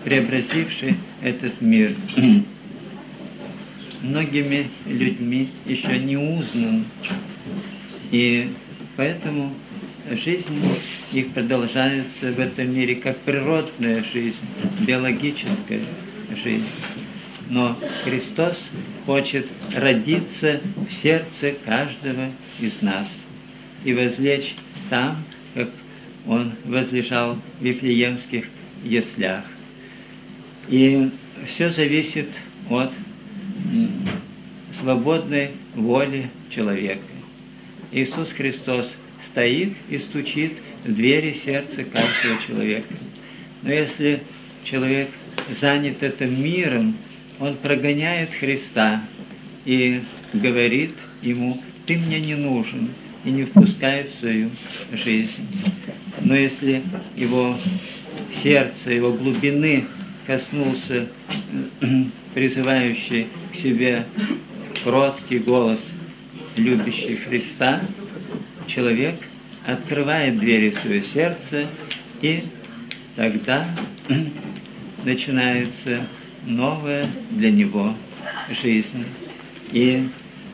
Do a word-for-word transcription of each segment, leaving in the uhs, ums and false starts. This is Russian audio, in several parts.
преобразивший этот мир. Многими людьми еще не узнан, и поэтому жизнь их продолжается в этом мире как природная жизнь, биологическая жизнь. Но Христос хочет родиться в сердце каждого из нас и возлечь там, как Он возлежал в Вифлеемских яслях. И все зависит от свободной воли человека. Иисус Христос стоит и стучит в двери сердца каждого человека. Но если человек занят этим миром, он прогоняет Христа и говорит ему: «Ты мне не нужен», и не впускает в свою жизнь. Но если его сердце, его глубины коснулся призывающий к себе кроткий голос, любящий Христа, человек открывает двери своего сердца, и тогда начинается новая для него жизнь. И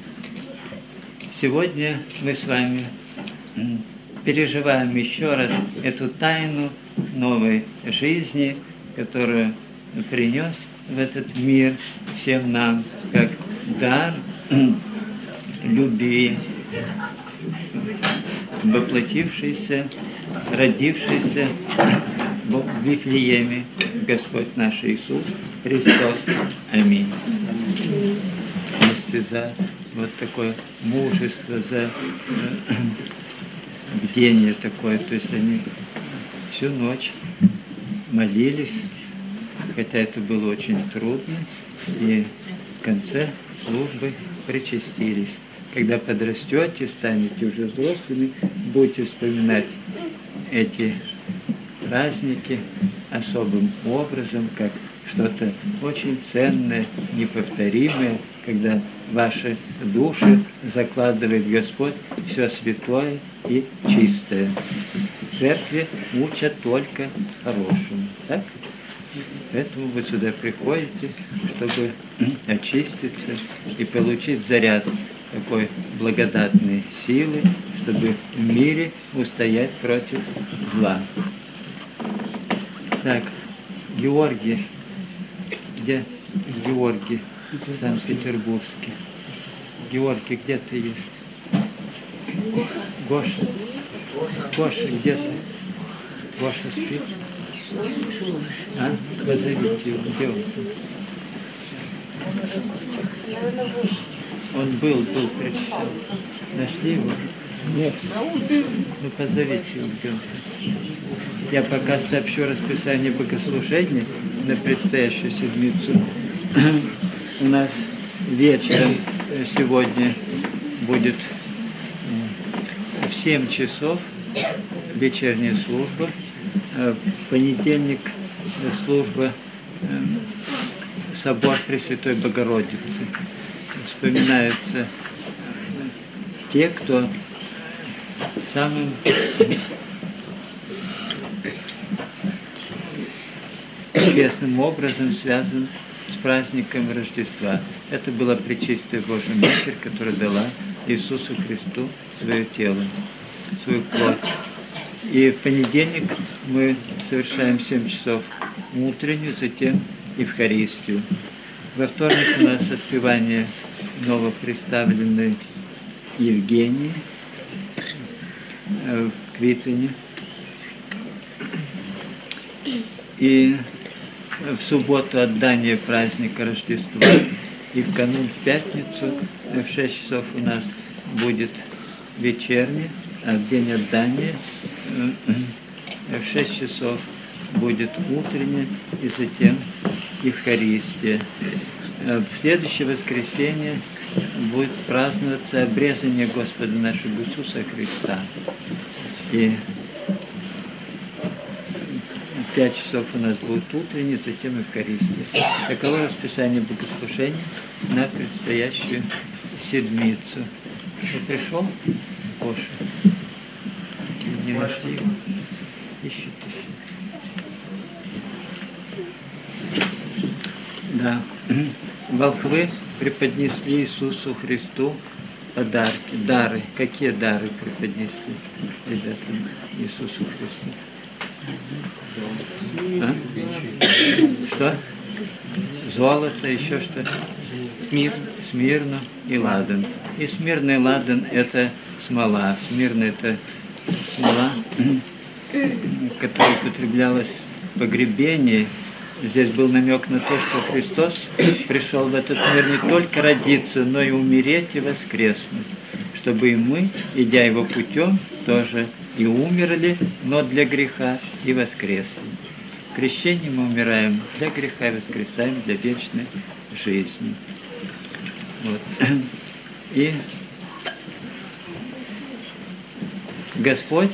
сегодня мы с вами переживаем еще раз эту тайну новой жизни, которую принес в этот мир всем нам, как дар любви, воплотившийся, родившийся в Вифлееме Господь наш Иисус Христос. Аминь. Вместе за вот такое мужество, за бдение такое. То есть они всю ночь молились, хотя это было очень трудно, и в конце службы причастились. Когда подрастете, станете уже взрослыми, будете вспоминать эти праздники особым образом, как что-то очень ценное, неповторимое, когда ваши души закладывает Господь все святое и чистое. В церкви учат только хорошему. Так? Поэтому вы сюда приходите, чтобы очиститься и получить заряд такой благодатной силы, чтобы в мире устоять против зла. Так, Георгий, где Георгий, Санкт-Петербургский? Георгий, где ты есть? Гоша, Гоша, где ты? Гоша спит? А? Позовите его, где он? Он был, был, пришел. Нашли его? Нет. Ну, позовите его, где он. Я пока сообщу расписание богослужения на предстоящую седмицу. У нас вечером сегодня будет в семь часов вечерняя служба. В понедельник служба собор Пресвятой Богородицы. Вспоминаются те, кто самым честным образом связан с праздником Рождества. Это была Пречистая Божия Матерь, которая дала Иисусу Христу свое тело, свою плоть. И в понедельник мы совершаем в семь часов утреннюю, затем Евхаристию. Во вторник у нас отпевание новоприставленной Евгении в Квитоне. И в субботу отдание праздника Рождества. И в канун в пятницу в шесть часов у нас будет вечерня, а в день отдания в шесть часов будет утренняя и затем Евхаристия. В следующее воскресенье будет праздноваться обрезание Господа нашего Иисуса Христа. И в пять часов у нас будет утренняя, затем Евхаристия. Таково расписание богослужения на предстоящую седмицу. Что, пришел? Гоша. Не нашли его? Ищут, ищут. Да. Волхвы преподнесли Иисусу Христу подарки, дары. Какие дары преподнесли, ребята, Иисусу Христу? А? Что? Золото, еще что? Смир. Смирно и ладан. И смирный ладан – это смола. Смирно – это смола, которая употреблялась в погребении. Здесь был намек на то, что Христос пришел в этот мир не только родиться, но и умереть и воскреснуть, чтобы и мы, идя его путем, тоже и умерли, но для греха и воскресли. В крещении мы умираем для греха и воскресаем для вечной жизни. Вот. И Господь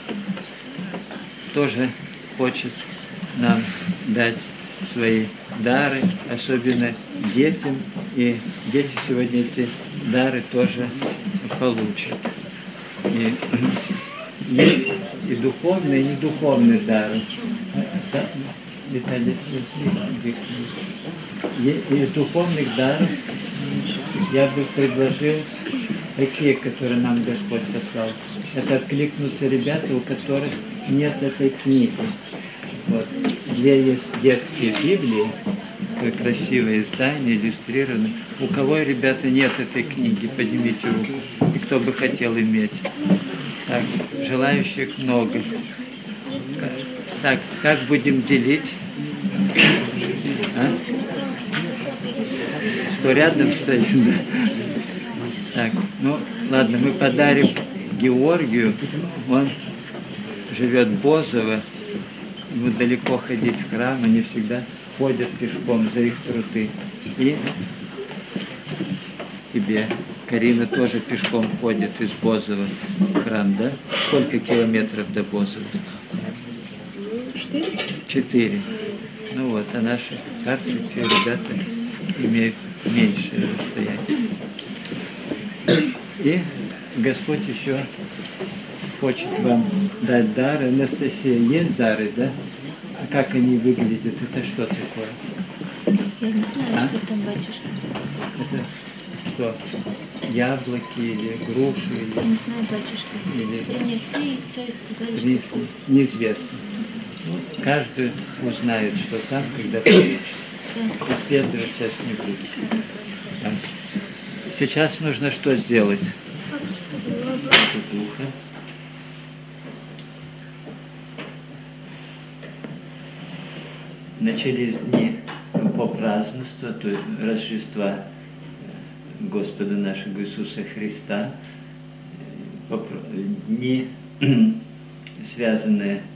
тоже хочет нам дать свои дары, особенно детям, и дети сегодня эти дары тоже получат. И есть и духовные, и недуховные дары. Из духовных даров я бы предложил такие, которые нам Господь послал. Это откликнутся ребята, у которых нет этой книги. Вот. Где есть детские Библии, такое красивое издание, иллюстрированное. У кого, ребята, нет этой книги, поднимите руку. И кто бы хотел иметь. Так, желающих много. Так, как будем делить? А? Что рядом стоим? Так, ну, ладно, мы подарим Георгию. Он живет в Бозово. Ему далеко ходить в храм, они всегда ходят пешком за их труды. И тебе, Карина, тоже пешком ходит из Бозова в храм, да? Сколько километров до Бозова? Четыре. Четыре. Ну вот, а наши царские ребята имеют меньшее расстояние. И Господь еще хочет вам дать дары. Анастасия, есть дары, да? А как они выглядят? Это что такое? Я не знаю, а? что там, батюшка. Это что? Яблоки или груши? Или... Я не знаю, батюшка. Или... Принесли и все, и сказали, Не... что вкусно. Неизвестно. Ну, каждый узнает, что там, когда получит. Да. Исследовать сейчас не буду. Так. Сейчас нужно что сделать? Духа. Начались дни по празднеству, то есть Рождества Господа нашего Иисуса Христа, дни, связанные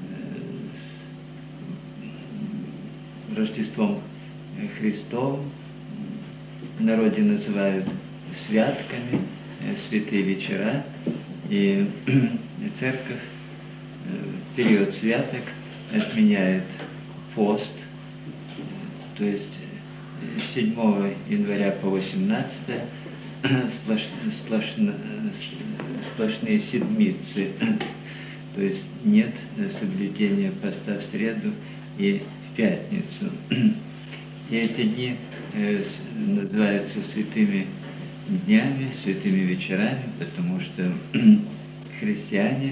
с Рождеством Христовым, в народе называют святками, святые вечера, и церковь в период святок отменяет пост, то есть с седьмого января по восемнадцатое сплош, сплошно, сплошные седмицы, то есть нет соблюдения поста в среду и в пятницу. И эти дни называются святыми днями, святыми вечерами, потому что христиане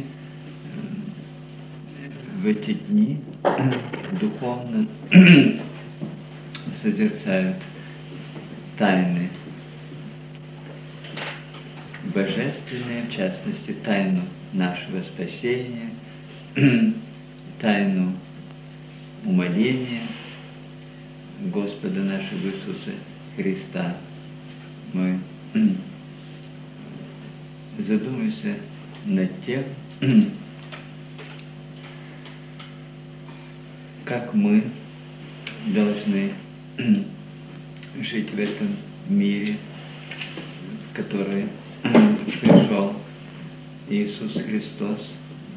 в эти дни духовно созерцают тайны божественные, в частности, тайну нашего спасения, тайну умоления Господа нашего Иисуса Христа. Мы задумаемся над тем, как мы должны жить в этом мире, в который пришел Иисус Христос,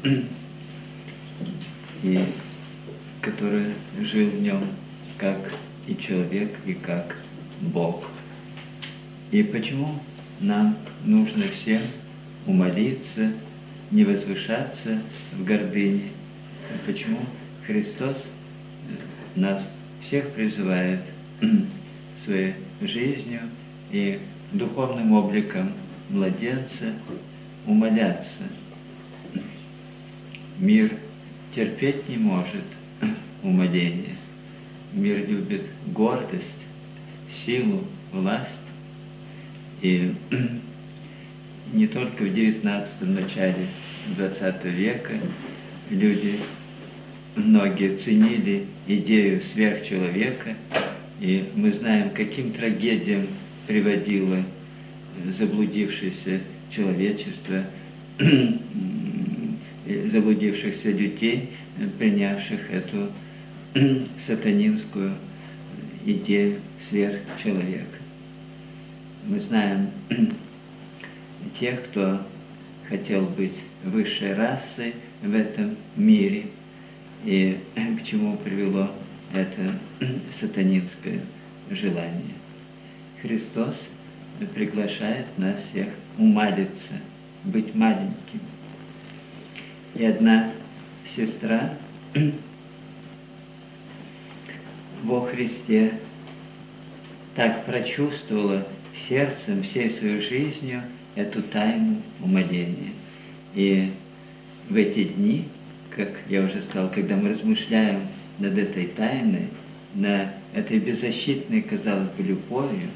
и который жил в нем как и человек, и как Бог. И почему нам нужно всем умолиться, не возвышаться в гордыне? Почему Христос нас всех призывает своей жизнью и духовным обликом младенца умоляться. Мир терпеть не может умоления. Мир любит гордость, силу, власть. И не только в девятнадцатом, начале двадцатого века люди, многие ценили идею сверхчеловека, и мы знаем, каким трагедиям приводило заблудившееся человечество, заблудившихся людей, принявших эту сатанинскую идею сверхчеловека. Мы знаем тех, кто хотел быть высшей расой в этом мире, и к чему привело это сатанинское желание. Христос приглашает нас всех умалиться, быть маленьким. И одна сестра во Христе так прочувствовала сердцем, всей своей жизнью эту тайну умоления. И в эти дни, как я уже сказал, когда мы размышляем над этой тайной, на этой беззащитной, казалось бы, любовью,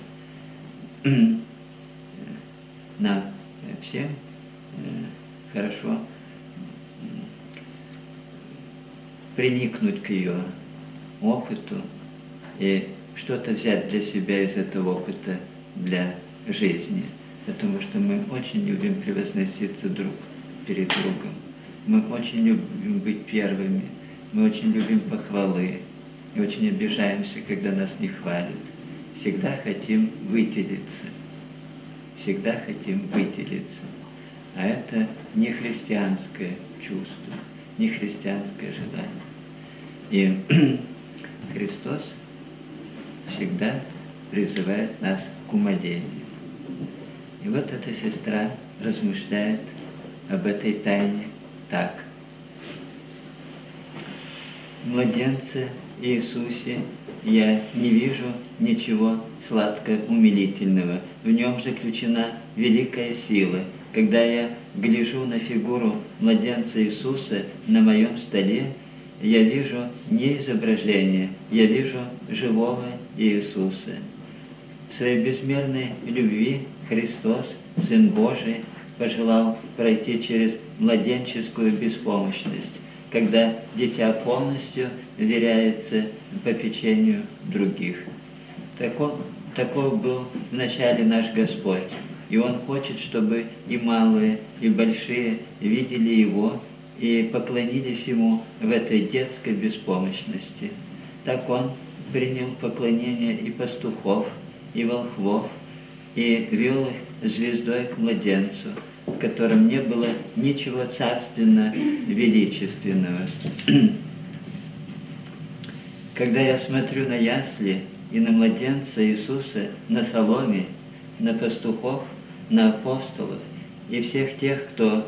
нам всем хорошо приникнуть к ее опыту и что-то взять для себя из этого опыта для жизни. Потому что мы очень любим превозноситься друг перед другом. Мы очень любим быть первыми. Мы очень любим похвалы. И очень обижаемся, когда нас не хвалят. Всегда хотим выделиться. Всегда хотим выделиться. А это не христианское чувство, не христианское желание. И Христос всегда призывает нас к умолению. И вот эта сестра размышляет об этой тайне так. В младенце Иисусе я не вижу ничего сладко-умилительного. В нем заключена великая сила. Когда я гляжу на фигуру младенца Иисуса на моем столе, я вижу не изображение, я вижу живого Иисуса. В своей безмерной любви Христос, Сын Божий, пожелал пройти через младенческую беспомощность, когда дитя полностью веряется попечению других. Таков, таков был вначале наш Господь, и Он хочет, чтобы и малые, и большие видели Его и поклонились Ему в этой детской беспомощности. Так Он принял поклонение и пастухов, и волхвов, и вел их звездой к младенцу, в котором не было ничего царственно-величественного. Когда я смотрю на ясли и на младенца Иисуса, на соломе, на пастухов, на апостолов и всех тех, кто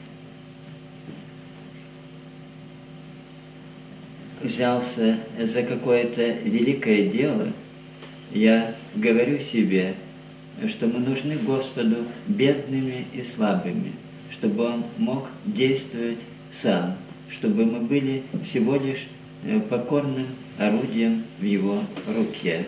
взялся за какое-то великое дело, я говорю себе, что мы нужны Господу бедными и слабыми, чтобы Он мог действовать сам, чтобы мы были всего лишь покорным орудием в Его руке.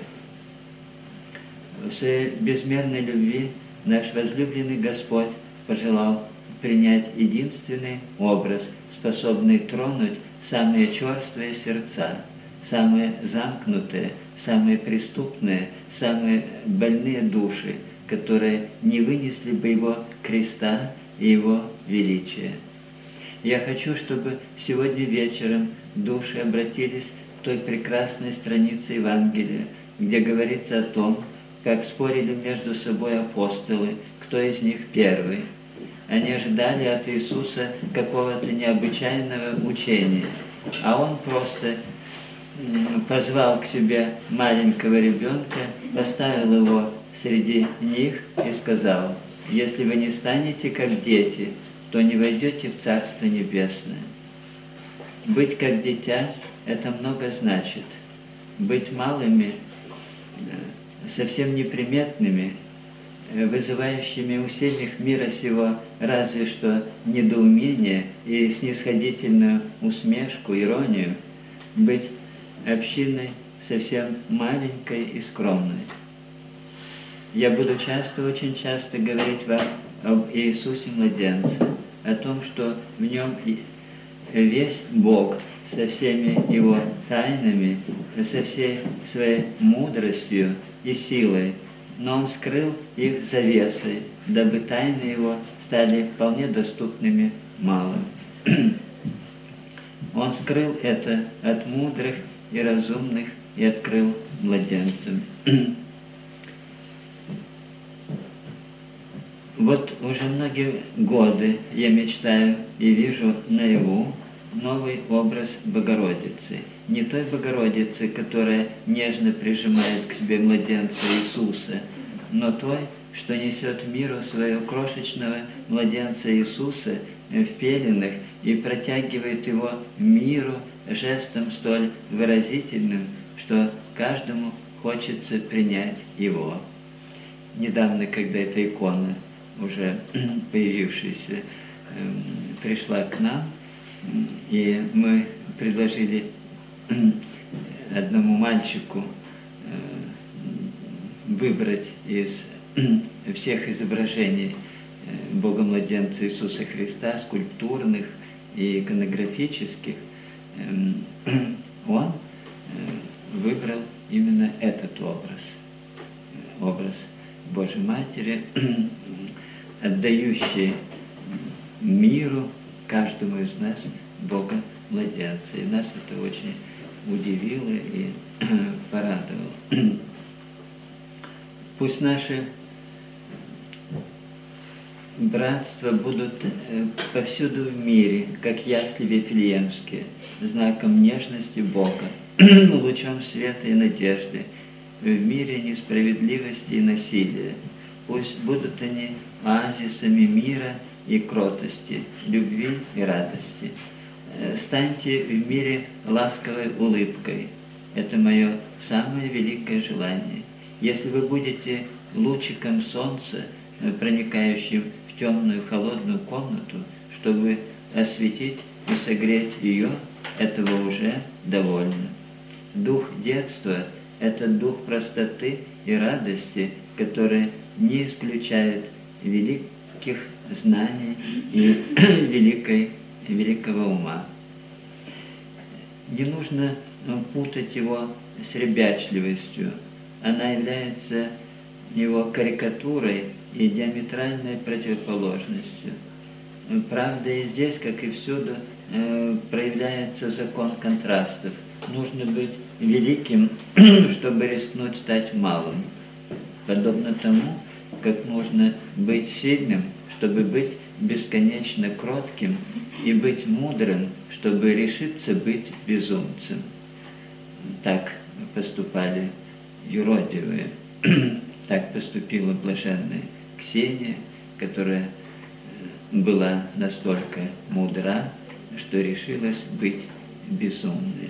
В своей безмерной любви наш возлюбленный Господь пожелал принять единственный образ, способный тронуть самые черствые сердца, самые замкнутые, самые преступные, самые больные души, которые не вынесли бы Его креста и Его величия. Я хочу, чтобы сегодня вечером души обратились к той прекрасной странице Евангелия, где говорится о том, как спорили между собой апостолы, кто из них первый. Они ожидали от Иисуса какого-то необычайного учения, а Он просто позвал к себе маленького ребенка, поставил его среди них и сказал: «Если вы не станете как дети, то не войдете в Царство Небесное». Быть как дитя – это много значит. быть малыми, совсем неприметными, вызывающими у сильных мира сего разве что недоумение и снисходительную усмешку, иронию, быть общиной совсем маленькой и скромной. Я буду часто, очень часто говорить вам об Иисусе Младенце, о том, что в нем весь Бог со всеми его тайнами, со всей своей мудростью и силой, но Он скрыл их завесой, дабы тайны его стали вполне доступными малым. Он скрыл это от мудрых и разумных и открыл младенцам. Вот уже многие годы я мечтаю и вижу наяву новый образ Богородицы. Не той Богородицы, которая нежно прижимает к себе младенца Иисуса, но той, что несет миру своего крошечного младенца Иисуса в пеленах и протягивает его миру жестом столь выразительным, что каждому хочется принять его. Недавно, когда эта икона, уже появившаяся, пришла к нам, и мы предложили одному мальчику выбрать из всех изображений Бога-младенца Иисуса Христа, скульптурных и иконографических, он выбрал именно этот образ, образ Божьей Матери, отдающий миру, каждому из нас, Бога-младенца. И нас это очень удивило и порадовало. Пусть наши братства будут повсюду в мире, как ясли вифлеемские, знаком нежности Бога, лучом света и надежды, в мире несправедливости и насилия. Пусть будут они оазисами мира и кротости, любви и радости. Станьте в мире ласковой улыбкой. Это мое самое великое желание. Если вы будете лучиком солнца, проникающим в темную холодную комнату, чтобы осветить и согреть ее, этого уже довольно. Дух детства – это дух простоты и радости, который не исключает великих знаний и великой, великого ума. Не нужно путать его с ребячливостью. Она является его карикатурой и диаметральной противоположностью. Правда, и здесь, как и всюду, проявляется закон контрастов. Нужно быть великим, чтобы рискнуть стать малым. Подобно тому, как нужно быть сильным, чтобы быть бесконечно кротким, и быть мудрым, чтобы решиться быть безумцем. Так поступали юродивые. Так поступила блаженная Ксения, которая была настолько мудра, что решилась быть безумной.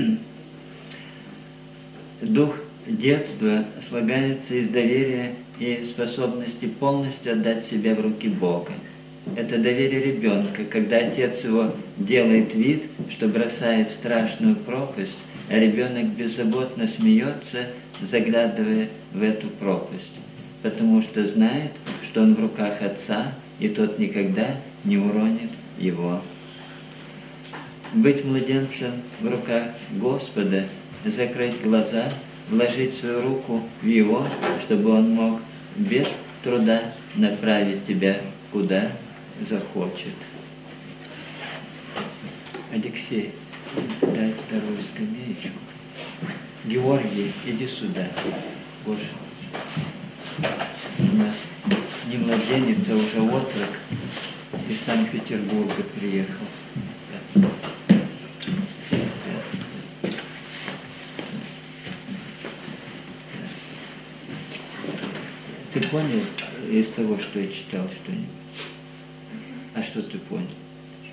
Дух детства слагается из доверия и способности полностью отдать себя в руки Бога. Это доверие ребенка, когда отец его делает вид, что бросает в страшную пропасть, а ребенок беззаботно смеется, заглядывая в эту пропасть, потому что знает, что он в руках Отца, и тот никогда не уронит его. Быть младенцем в руках Господа, закрыть глаза, вложить свою руку в Его, чтобы Он мог без труда направить тебя куда захочет. Алексей, дай вторую скамеечку. Георгий, иди сюда. Боже, у нас не младенец, а уже отрок из Санкт-Петербурга приехал. Ты понял из того, что я читал, что-нибудь? А что ты понял?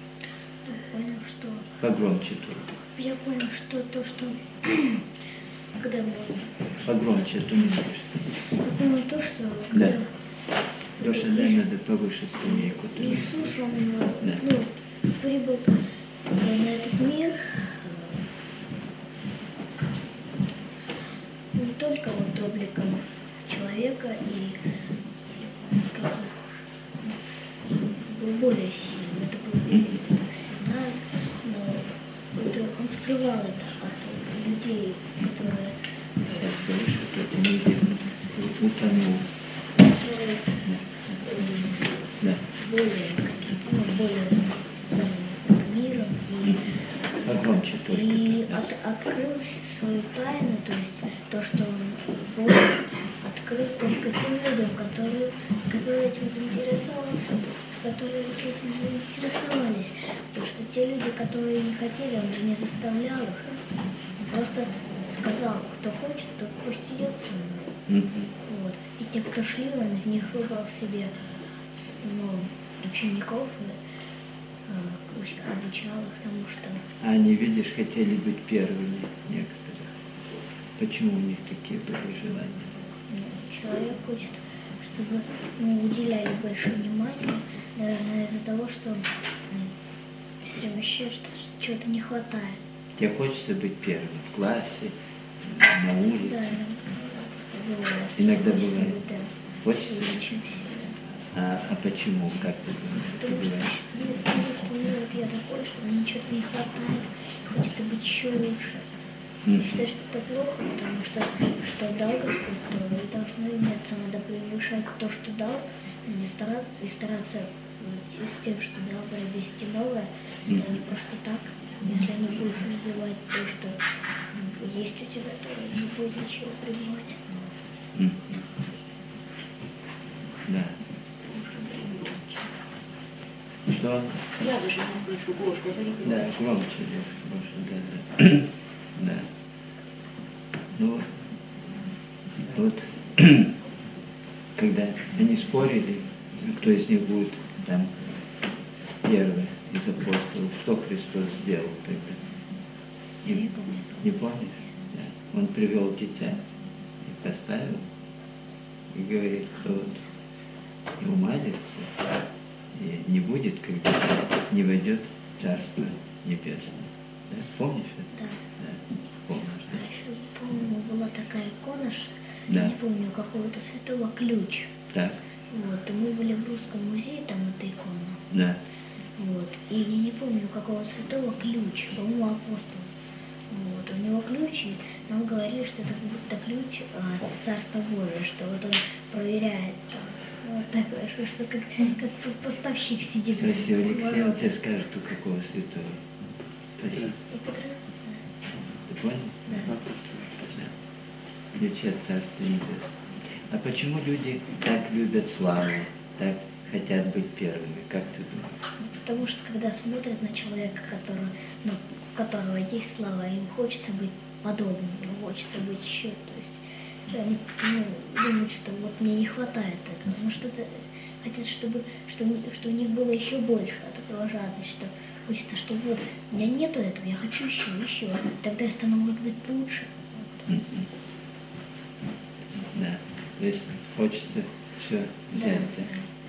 Я понял, что... Погромче только. Я понял, что то, что Когда можно? Погромче, а то не слышно. Ну, то, что... Да. когда- Леша, дай надо повыше скамейку. ты не Иисус, слышишь. он, Да. ну, прибыл э, на этот мир э, не только вот обликом человека и как бы, был более сильным, это был велик, это все знают, но это, он скрывал это от людей, которые, Сейчас повыше, то ты не видно. Утонул. которые э, Да. более какие-то, ну, более с миром и Погромче только. И да. от, открыл свою тайну, то есть то, что он Бог открыл только тем людям, которые, которые этим заинтересовались, которые этим заинтересовались. Потому что те люди, которые не хотели, он же не заставлял их. Он просто сказал, кто хочет, тот пусть идет со мной. Мгм. Вот. И те, кто шли, он из них выбрал себе ну, учеников и э, уч- обучал их тому, что А они, видишь, хотели быть первыми некоторые. Почему у них такие были желания? ну, человек хочет, чтобы ему уделяли больше внимания, наверное, из-за того, что м, все время ощущает, что чего-то не хватает. Тебе хочется быть первым в классе, на улице. Да, бывает. Иногда Хочется бывает. быть, да, Хочется? сильнее, чем все. А, а почему? Как ты думаешь, это Потому что, бывает? ну, потому что ну, вот я такой, что мне чего-то не хватает, хочется быть еще лучше. Я Мгм. считаю, что это плохо, потому что что дал Господь, то и должно иметься. Надо превышать то, что дал, и не стараться, и стараться вот, с тем, что дал, приобрести новое, Мгм. это не просто так. Если не будешь развивать то, что ну, есть у тебя, то не будет ничего прибывать. Мгм. Да. Что? Я даже не слышу, Гош, говори, Да, говори. громче, громче, да, да. Да. Ну, вот, когда они спорили, кто из них будет там первый из апостолов, что Христос сделал тогда? Я не помню. Не помнишь? Да. Он привел дитя и поставил, и говорит, что вот и умалится, и не будет, когда не войдет в Царство Небесное. Да? Помнишь это? Да. Да. Помнишь, А да? еще, по-моему, была такая икона, ш- Да. я не помню, какого-то святого ключ. Так, Вот, и мы были в Русском музее, там эта икона. да. Вот. И я не помню, какого святого ключ, по-моему, апостол. Вот. У него ключ, и нам говорили, что это будто ключ от Царства Божия, что вот он проверяет там. Вот такое, что, что как, как поставщик сидит. Спроси в Алексея, он воротах. тебе скажет, у какого святого. Спроси. И Петра? Ты понял? Да. Да. Ключи от Царства Небесного. А почему люди так любят славу, так хотят быть первыми? Как ты думаешь? Потому что когда смотрят на человека, который, ну, у которого есть слава, им хочется быть подобным, им хочется быть еще, то есть они ну, думают, что вот мне не хватает этого, но что-то хотят, чтобы, что, у- что у них было еще больше от этого жадность, что хочется, что вот у меня нету этого, я хочу еще, еще, тогда я стану, может быть, лучше. Вот. Мгм. Да. То есть хочется все взять, да?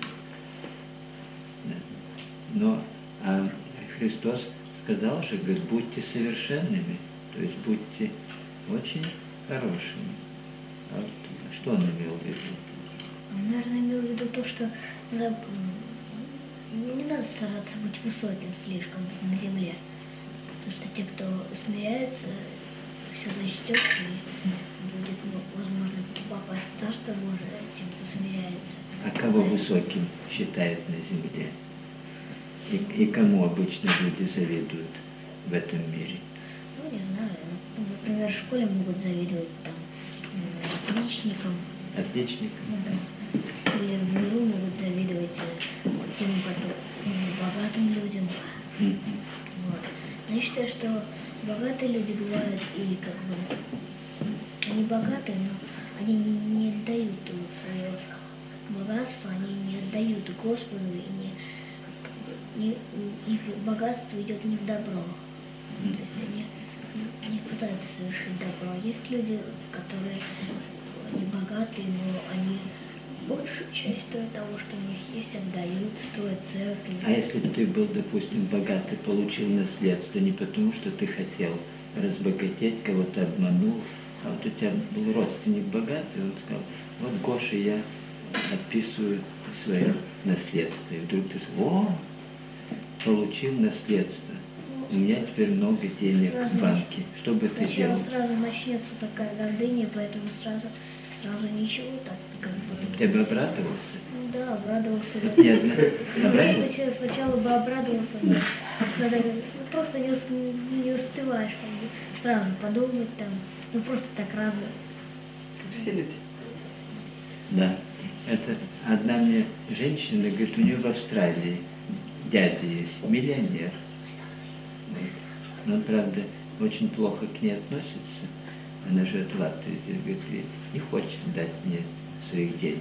Да. Но а Христос сказал же, говорит, будьте совершенными, то есть будьте очень хорошими. А вот что он имел в виду? Он, наверное, имел в виду то, что надо, м, не надо стараться быть высоким слишком на земле. Потому что те, кто смиряется, все зачтется и будет, ну, возможно, попасть в Царство Божие тем, кто смиряется. А кого высоким считают на земле? И, и кому обычно люди завидуют в этом мире? Ну, не знаю. Ну, например, в школе могут завидовать там м, отличникам. Отличникам? Ну, да. Или в миру могут завидовать э, тем потом, м, богатым людям. Мгм. Вот. Но я считаю, что богатые люди бывают и как бы они богатые, но они не, не отдают свое богатство, они не отдают Господу и не, как бы, не- их богатство идет не в добро. То есть они не пытаются совершить добро. Есть люди, которые не богатые, но они большую часть того, что у них есть, отдают, строят церкви. А если бы ты был, допустим, богатый, получил наследство не потому, что ты хотел разбогатеть, кого-то обманул, а вот у тебя был родственник богатый, он сказал, вот Гоша, я отписываю свое наследство. И вдруг ты сказал, о, получил наследство. У меня теперь много денег сразу в банке. Что бы ты делал? Сразу начнется такая гордыня, поэтому сразу, сразу ничего так как бы. Ты бы обрадовался? Ну да, обрадовался бы. Вот не одна. Обрадовался? Сначала, сначала бы обрадовался, но надо, ну, просто не, ус- не успеваешь как бы, сразу подумать там, ну просто так рано. Все люди. Да. Это одна мне женщина, говорит, у нее в Австралии дядя есть, миллионер. Вот. Но он, правда, очень плохо к ней относится. Она живет в Латвии, здесь, говорит, и не хочет дать мне своих денег.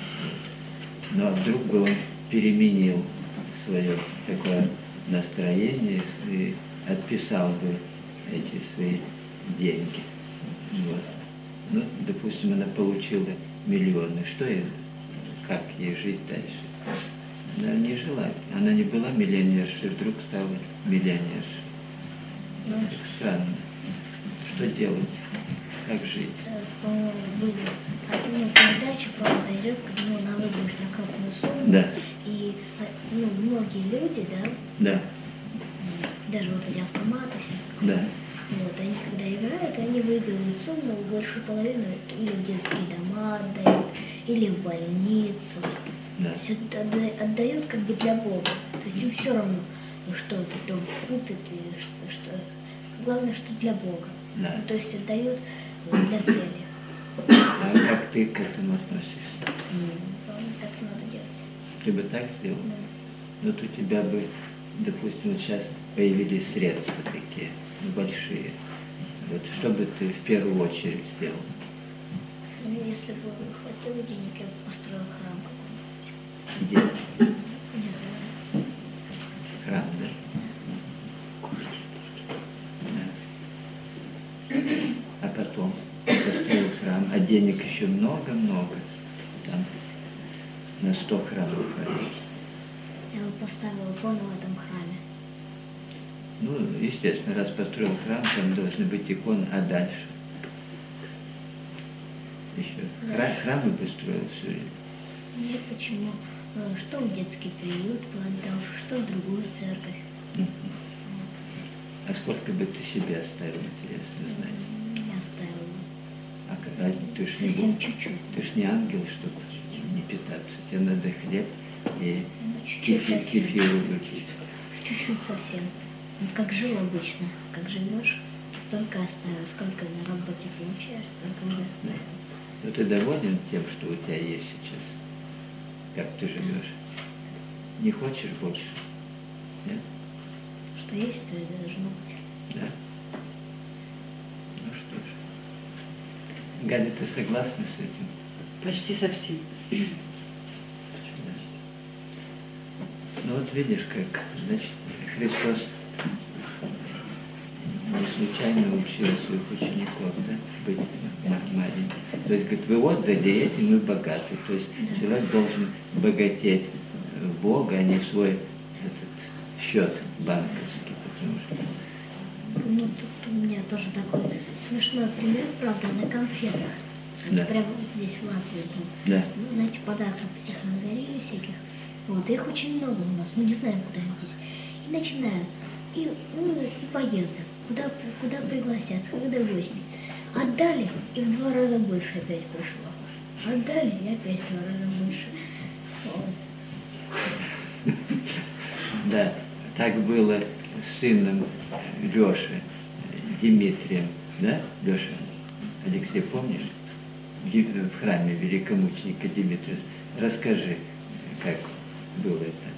Вот. Но вдруг бы он переменил свое такое настроение и отписал бы эти свои деньги. Вот. Ну, допустим, она получила миллионы. Что ей, как ей жить дальше? Она не жила. Она не была миллионершей, вдруг стала миллионершей. Ну, Так странно. Что делать? Как жить? э, по-моему, выбор. А, ну, передача просто идет, ну, на выбор на крупную сумму. Да. И, а, ну, многие люди, да, Да, даже вот эти автоматы, все. да, Вот, они когда играют, они выигрывают сумму, большую половину или в детские дома отдают, или в больницу. да. Все это отда- отдают как бы для Бога. То есть им все равно, ну, что этот дом купит, и что, что. Главное, что для Бога. Да. Ну, то есть отдают для цели. А как ты к этому относишься? Главное, так надо делать. Ты бы так сделал? Да. Вот у тебя бы, допустим, вот сейчас появились средства такие, ну, большие. Вот что бы ты в первую очередь сделал? Ну, если бы хватило денег, я бы построил храм какой-нибудь. Где? Не знаю. Храм, да? Да. А потом построил храм, а денег еще много-много. Там на сто храмов хватит. Я бы поставил икону в этом храме. Ну, естественно, раз построил храм, там должны быть иконы, а дальше? Еще. Храм, храмы бы строил все время. Нет, почему? Э, Что в детский приют отдал, что в другую церковь. Мгм. А сколько бы ты себе оставил, интересно знать? Я оставила. А когда ты ж не, Совсем бог, чуть-чуть. ты ж не ангел, чтобы не питаться. Тебе надо хлеб и Ну, чуть-чуть кефир, совсем. кефиру выпить. Чуть-чуть совсем. Вот как жил обычно, как живешь, столько оставил, сколько на работе получаешь, столько и оставил. Ну ты доволен тем, что у тебя есть сейчас? Как ты живешь? Не хочешь больше? Нет? Что есть, то и должно быть. Да? Ну что ж. Галя, ты согласна с этим? Почти совсем. Ну вот видишь, как, значит, Христос не случайно учил своих учеников, да, быть ма- маленьким. То есть, говорит, вы отдали этим, мы богаты. То есть человек должен богатеть в Бога, а не в свой этот счет банковский, потому что Ну, тут у меня тоже такой смешной пример, правда, на конфетах. Да. Прямо вот здесь в Латвии был. Да. Ну, знаете, подарков этих надарили всяких. Вот, их очень много у нас, мы не знаем, куда им деть. И начинаем. И, ну, и поездок. Куда, куда пригласят, когда гости. Отдали, и в два раза больше опять пришло. Отдали, и опять в два раза больше. Вот. Да, так было с сыном Леши, Дмитрием, да, Леша? Алексей, помнишь? В Ди- в храме великомученика Дмитрия. Расскажи, как было это.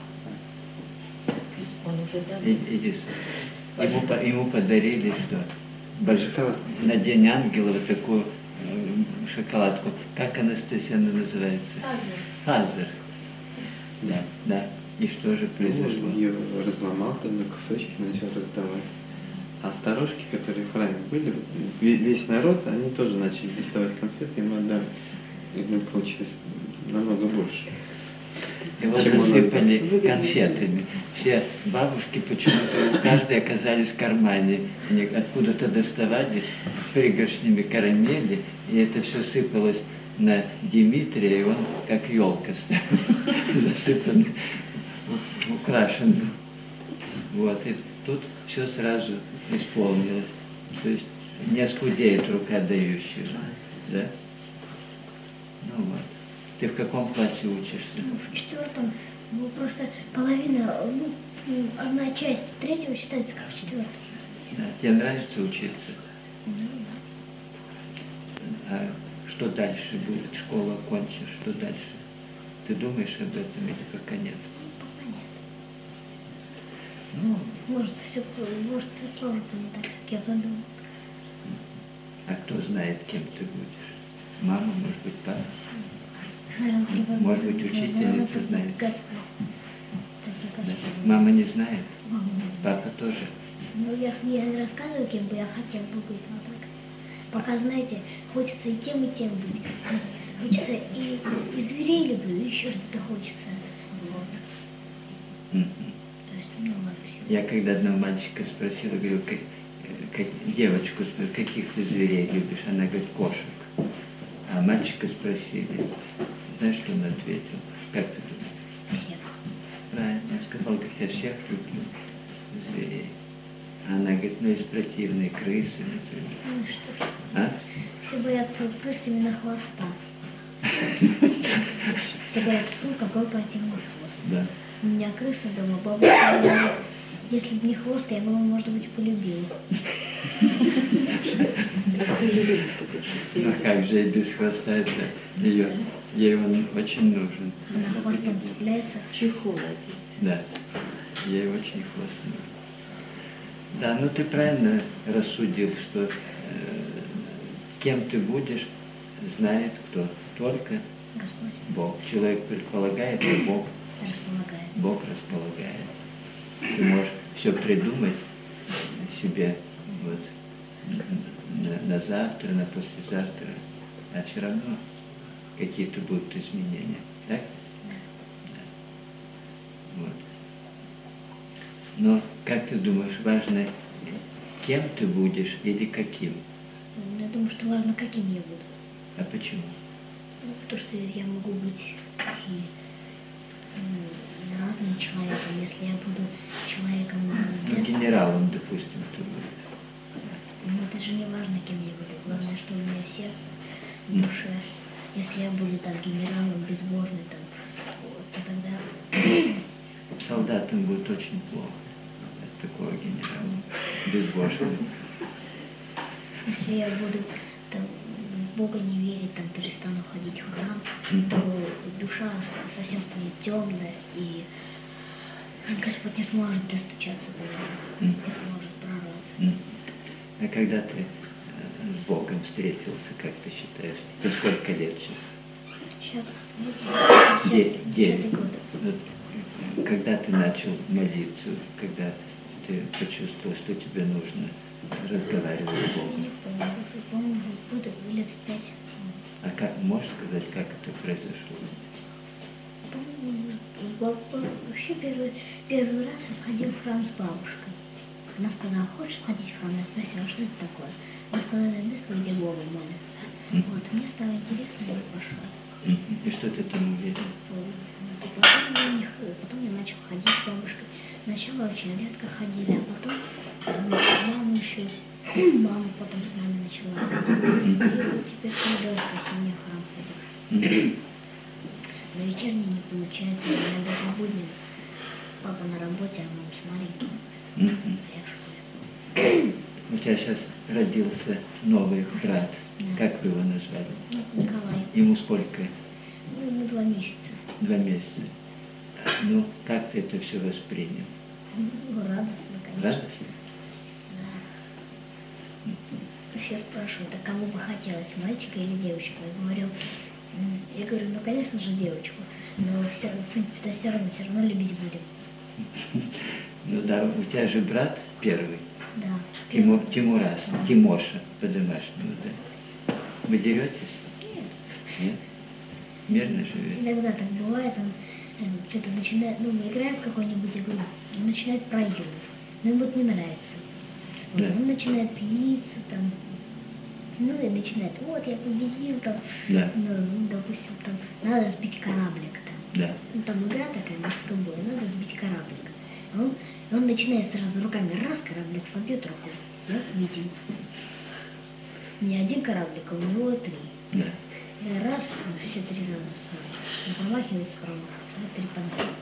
Он уже забыл. И- Иди сюда. Ему, по- ему подарили что? Большой, на День ангела вот такую э, шоколадку. Как Анастасия она называется? Фазер. Да, да. И что же произошло? Он ее разломал там на кусочки, начал раздавать. А сторожки, которые в храме были, ве- весь народ, они тоже начали доставать конфеты, им отдали. И ну, получилось намного больше. Его Чем он засыпали отдал? конфетами. Все бабушки почему-то, у каждой оказались в кармане. Они откуда-то доставали пригоршнями карамели, и это все сыпалось на Дмитрия, и он как елка стал засыпан, украшен. Вот, и тут все сразу исполнилось. То есть не скудеет рука дающего. Да? Ну вот. Ты в каком классе учишься? Ну, в четвертом, ну, просто половина, ну, м, одна часть третьего считается как в четвертом. Да. Тебе нравится учиться? Ну, да. А что дальше будет? Школу окончишь, что дальше? Ты думаешь об этом или пока нет? Ну, пока нет. Ну, Может, все, может, все сложится не так, как я задумал. а кто знает, кем ты будешь? Мама, может быть, папа? Наверное, треба- Может быть, наверное, учительница только знает. Господь. Только Да. Господь. Мама не знает? Мама не знает. Папа тоже? Ну, я, я не рассказываю, кем бы я хотел бы быть, но так. Пока, знаете, хочется и тем, и тем быть. Хочется и, и зверей люблю, и еще что-то хочется. Вот. Мгм. То есть много всего. Я когда одного мальчика спросил, говорю, как, как, девочку спросил, каких ты зверей любишь? Она говорит, кошек. А мальчика спросили, знаешь, что он ответил? Как ты думаешь? Всех. Правильно, он сказал, как я всех люблю зверей. А она говорит, ну, из противной крысы, например. Ну что ж, А? все боятся крыс именно хвоста. Все говорят, фу, какой противный хвост. Да. У меня крыса дома, бабушка говорит, если бы не хвост, я бы его, может быть, полюбила. Ты же любишь такой Ну как же и без хвоста это ее, ей он очень нужен. Она хвостом цепляется. чехол одеть. Да, ей очень хвост нужен. Да, ну ты правильно рассудил, что э, кем ты будешь, знает кто. Только Господь Бог. Человек предполагает, а Бог, располагает. Бог располагает. Ты можешь все придумать себе вот, на, на завтра, на послезавтра, а все равно какие-то будут изменения. Так? Да. Вот. Но, как ты думаешь, важно, кем ты будешь или каким? Я думаю, что важно, каким я буду. А почему? Ну, потому что я могу быть и ну, разным человеком, если я буду человеком Ну, без... генералом, допустим, ты будешь. Ну, это же не важно, кем я буду. Главное, что у меня в сердце, в душе. Если я буду там генералом, безбожный, там, вот, то тогда... Солдатам будет очень плохо от такого генерала, безбожного. Если я буду там, в Бога не верить, там, перестану ходить в храм, то душа совсем станет темная, и Господь не сможет достучаться до меня, не сможет прорваться. М. А когда ты э, с Богом встретился, как ты считаешь? Ты сколько лет сейчас? Сейчас Де- десятый девять. год. Вот, когда ты начал молиться, когда ты почувствовал, что тебе нужно разговаривать с Я Богом? не помню, я помню, года лет в пять. А как, можешь сказать, как это произошло? Помню, баб- вообще первый, первый раз я сходил в храм с бабушкой. Она сказала, хочешь сходить в храм? Я спросила, что это такое? Она сказала, это место, где Бога молятся. Вот, мне стало интересно, и я пошла. Мгм. И что ты там увидел? Вот, и потом, я не х- потом я начал ходить с бабушкой. Сначала очень редко ходили, а потом ну, маму еще, мама потом с нами начала ходить. И вот теперь каждый раз после меня в храм ходим. Мгм. На вечерний не получается, иногда по будням. Папа на работе, а мама с маленьким. Мгм. Я в школе. У тебя сейчас родился новый брат. Да. Как вы его назвали? Ну, Николай, Ему сколько? ну, ему два месяца. Два месяца. Ну, как ты это все воспринял? Ну, радостно, конечно. Радостно? Да. Все спрашивают, а кому бы хотелось, мальчика или девочку? Я говорю, м, я говорю, ну, конечно же, девочку. Но все, в принципе, все равно, все равно любить будем. Ну да, у тебя же брат первый. Да. Тимур, Тимурас, Тимоша по-домашнему, да? Вы деретесь? Нет. Нет? Мирно живете? Иногда так бывает, он э, что-то начинает, ну, мы играем в какую-нибудь игру, он начинает проигрывать. Но ему это не нравится. Вот, Да. он начинает пилиться там, ну и начинает, вот я победил там, Да. ну, допустим, там, надо сбить кораблик там. Да. Ну, там игра такая, морской бой, надо сбить кораблик. Он, он начинает сразу руками, раз, кораблик собьет руку, я победил. Не один кораблик, а у него три. Да. И раз, все три раза сразу. Он промахивается, промахивается, вот три подряд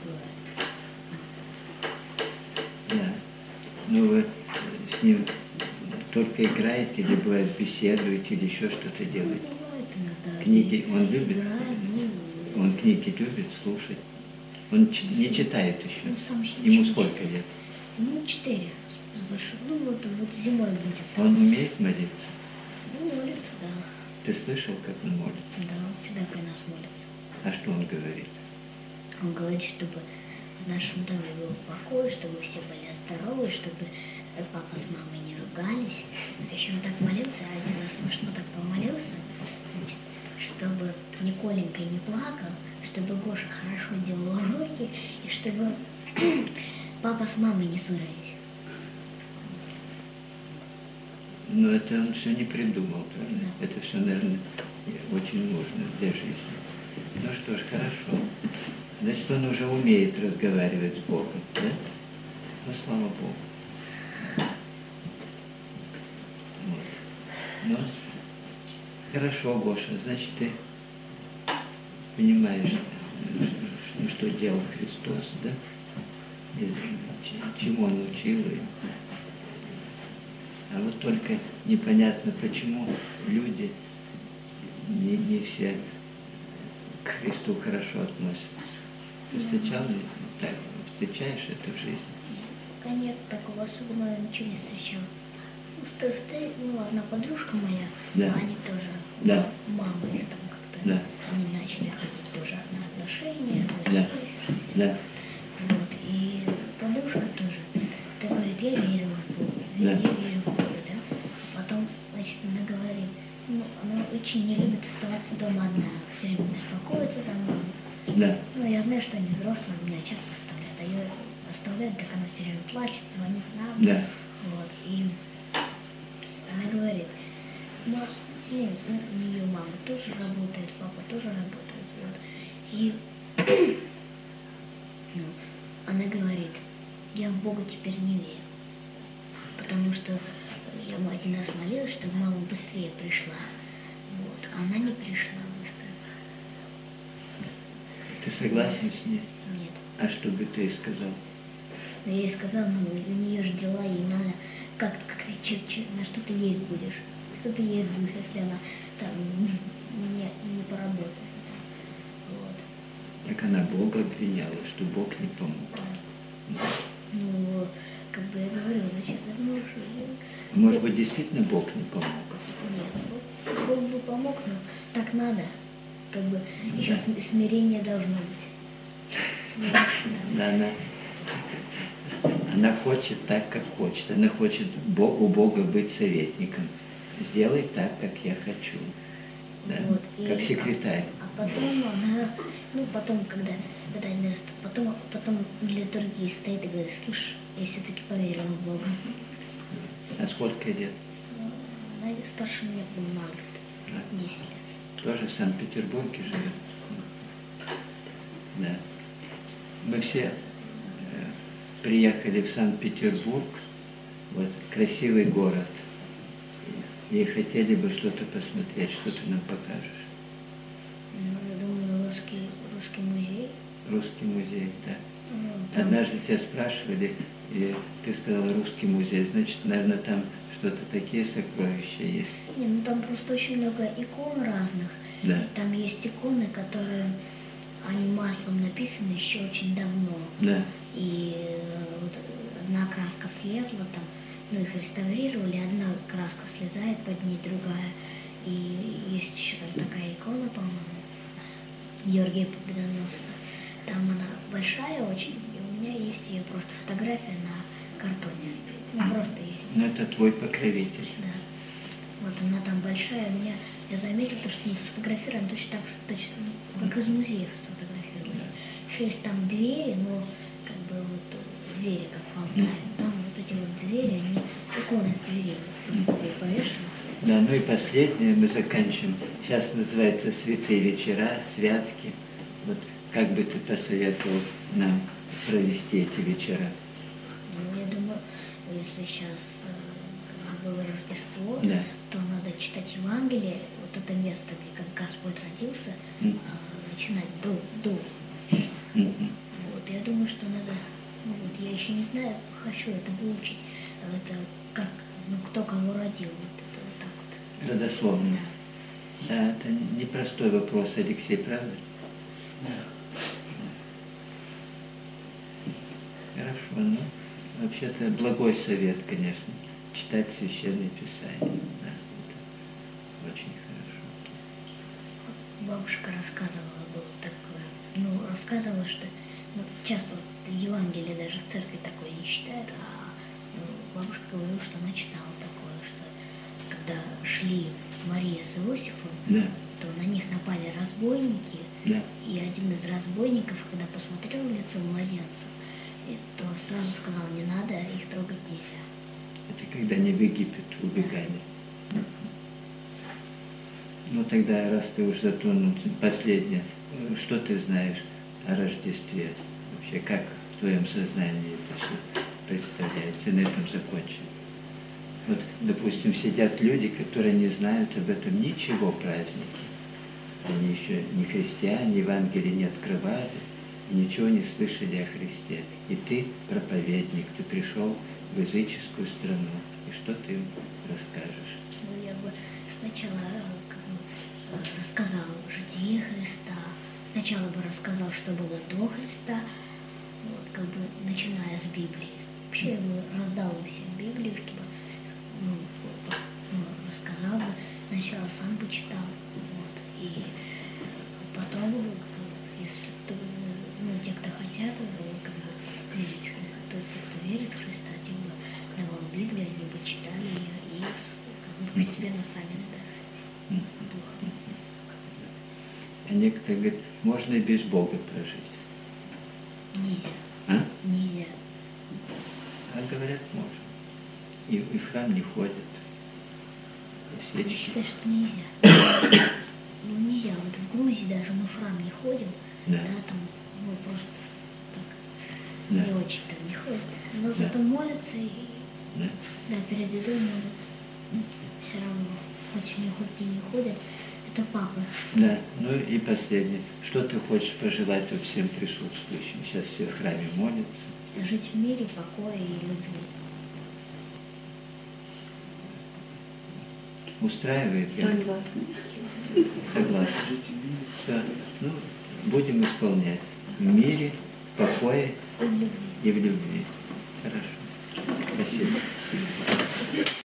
бывает. Да. Ну вы с ним только играете, или бывает беседуете, или еще что-то делаете? Ну, бывает иногда. Книги он любит? Играем, ну, Он книги любит слушать? Он ч- не читает еще? ну, сам еще не Ему читает. сколько лет? Ну, четыре. С- с большим. Ну, вот, вот зимой будет. Он умеет молиться? Ну, молится, да. Ты слышал, как он молится? Да, он всегда при нас молится. А что он говорит? Он говорит, чтобы в нашем доме был покой, чтобы все были здоровы, чтобы папа с мамой не ругались. А еще он так молился, один раз смешно так помолился, значит, чтобы Николенька не плакал, чтобы Гоша хорошо делал уроки, и чтобы папа с мамой не ссорились. Но это он все не придумал, правда? Да. Это все, наверное, очень нужно для жизни. Ну что ж, хорошо. Значит, он уже умеет разговаривать с Богом, да? Ну, слава Богу. Вот. Ну, хорошо, Гоша, значит, ты понимаешь, что, что делал Христос, да? И ч- чему он учил. И... А вот только непонятно, почему люди не, не все к Христу хорошо относятся. Ты встречал ли так? Встречаешь это в жизни? Пока нет такого особенного, я ничего не встречала. Ну, сто- сто- ну, одна подружка моя, Да. они тоже, Да. мама их там как-то, Да. они начали ходить тоже на отношения, Да. Да. Вот, и подружка тоже, ты говорит, я верю в Бога, Да. я верю в Бога, да. Потом, значит, она говорит, ну, она очень не любит оставаться дома одна, все время беспокоится за мной. Да. Ну, я знаю, что они взрослые, меня часто оставляют, а ее оставляют, так она все время плачет, звонит нам. Да. Вот, и она говорит, ма, ну, ну, у нее мама тоже работает, папа тоже работает, вот. И ну, она говорит, я в Бога теперь не верю, потому что я один раз молилась, чтобы мама быстрее пришла, вот, а она не пришла быстро. Ты согласен с ней? Нет. А что бы ты сказал? Но я ей сказала, ну, у нее же дела, ей надо, как, как ты, че, че, на что ты есть будешь? Что ты есть будешь, если она там не, не поработает? Вот. Так она Бога обвиняла, что Бог не помог. Да. Ну, как бы я говорю, зачем загнешь? Может быть, действительно Бог не помог? Нет, Бог, Бог бы помог, но так надо. Как бы еще см- смирение должно быть. Смирение, Да, она, она хочет так, как хочет. Она хочет Бог, у Бога быть советником. Сделай так, как я хочу. Да? Вот, и- Как секретарь. А потом она, ну потом, когда, когда Эрнест, потом, потом для других стоит и говорит, слушай, я все-таки поверила в Бога. А сколько лет? Ну, она старше меня была на год, Да. десять лет. Тоже в Санкт-Петербурге живет. Да. Мы все э, приехали в Санкт-Петербург, вот красивый город, и хотели бы что-то посмотреть, что ты нам покажешь. Ну, я думаю, русский, русский музей. Русский музей, да. Ну, там- Однажды тебя спрашивали, и ты сказала русский музей, значит, наверное, там что-то такие сокровища есть. Не, ну там просто очень много икон разных. Да. И там есть иконы, которые, они маслом написаны еще очень давно. Да. И э, вот одна краска слезла там, ну их реставрировали, одна краска слезает, под ней другая. И есть еще там такая икона, по-моему, Георгия Победоносца. Там она большая очень, и у меня есть ее просто фотография на картоне. Ну, просто есть. Ну, это твой покровитель. Да. Вот она там большая, меня, я заметила, то, что не сфотографирована точно так, точно, ну, как из музея сфотографировали. Еще есть там двери, но как бы вот двери как в Алтае. Там вот эти вот двери, они иконы с дверей просто повешены. Да, ну и последнее мы заканчиваем. Сейчас называется «Святые вечера», «Святки». Вот как бы ты посоветовал нам провести эти вечера? Ну, я думаю, если сейчас э, было Рождество, Да. то надо читать Евангелие, вот это место, где как Господь родился, Мгм. э, начинать до, до. Мгм. Вот, я думаю, что надо, ну вот, я еще не знаю, хочу это выучить, это как, ну, кто кого родил, вот это вот так вот. Родословно. Да. Да, это непростой вопрос, Алексей, правда? Хорошо, ну, вообще-то благой совет, конечно, читать Священное Писание. Да, это очень хорошо. Бабушка рассказывала, было такое, ну, рассказывала, что ну, часто вот Евангелие даже в церкви такое не читают, а ну, бабушка говорила, что она читала такое, что когда шли Мария с Иосифом, Да. то на них напали разбойники, Да. и один из разбойников, когда посмотрел в лицо младенцу, и то сразу сказал, не надо, их трогать нельзя. Это когда они в Египет убегали. Ну тогда, раз ты уж затронул последнее, что ты знаешь о Рождестве? Вообще, как в твоем сознании это все представляется? И на этом закончим. Вот, допустим, сидят люди, которые не знают об этом ничего праздники. Они еще не христиане, Евангелие не открывали, ничего не слышали о Христе. И ты проповедник, ты пришел в языческую страну. И что ты им расскажешь? Ну, я бы сначала как бы, рассказал о житии Христа, сначала бы рассказал, что было до Христа, вот, как бы начиная с Библии. Вообще я бы раздал бы всем Библию, чтобы ну, ну, рассказал бы, сначала сам бы читал, вот, и потом, если кто, ну, те, кто хотят, как бы, верить, то те, кто верит в Христа, те бы давал Библию, они бы читали ее и как бы, постепенно сами набирали духа. А некоторые говорят, можно и без Бога прожить. Нельзя. А? Нельзя. А говорят, можно. И, и в храм не ходят. И Я свечки. считаю, что нельзя. Ну, нельзя. Вот в Грузии даже мы в храм не ходим, Да. да, там, ну, просто так, Да. не очень там не ходят. Но Да. зато молятся и, Да. да, перед едой молятся. Все равно, хоть не хоть и не ходят, это папы. Да, ну и последнее. Что ты хочешь пожелать вот всем присутствующим? Сейчас все в храме молятся. Жить в мире, покое и любви. Устраивает? Галя? Согласна. Согласен. Все. Ну, будем исполнять. В мире, в покое И в любви. и в любви. Хорошо. Спасибо.